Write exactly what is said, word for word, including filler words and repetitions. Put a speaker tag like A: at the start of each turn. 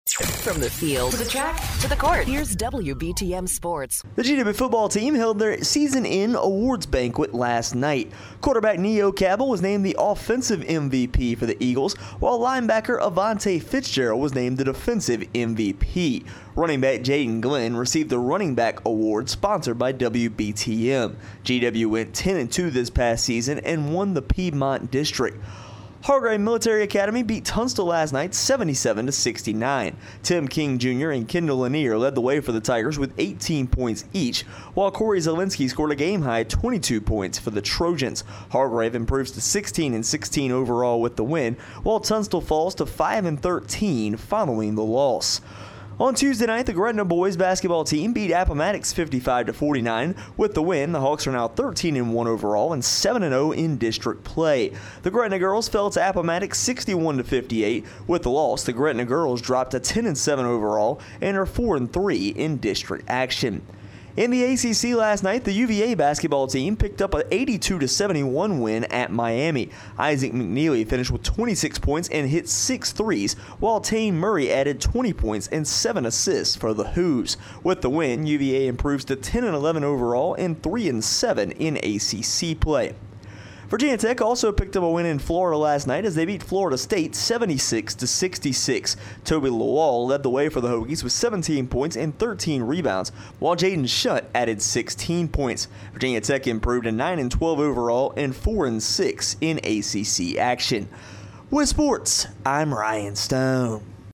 A: From the field to the track to the court, here's W B T M Sports.
B: The G W football team held their season-end awards banquet last night. Quarterback Neo Cabell was named the offensive M V P for the Eagles, while linebacker Avante Fitzgerald was named the defensive M V P. Running back Jaden Glenn received the running back award sponsored by W B T M. G W went ten and two this past season and won the Piedmont District. Hargrave Military Academy beat Tunstall last night seventy-seven to sixty-nine. Tim King Junior and Kendall Lanier led the way for the Tigers with eighteen points each, while Corey Zielinski scored a game-high twenty-two points for the Trojans. Hargrave improves to sixteen and sixteen overall with the win, while Tunstall falls to five and thirteen following the loss. On Tuesday night, the Gretna boys basketball team beat Appomattox fifty-five to forty-nine. With the win, the Hawks are now thirteen and one overall and seven and oh in district play. The Gretna girls fell to Appomattox sixty-one to fifty-eight. With the loss, the Gretna girls dropped to ten and seven overall and are four and three in district action. In the A C C last night, the U V A basketball team picked up an eighty-two to seventy-one win at Miami. Isaac McNeely finished with twenty-six points and hit six threes, while Tane Murray added twenty points and seven assists for the Hoos. With the win, U V A improves to ten and eleven overall and three and seven in A C C play. Virginia Tech also picked up a win in Florida last night as they beat Florida State seventy-six to sixty-six. Toby Lawal led the way for the Hokies with seventeen points and thirteen rebounds, while Jaden Shutt added sixteen points. Virginia Tech improved to nine and twelve overall and four and six in A C C action. With sports, I'm Ryan Stone.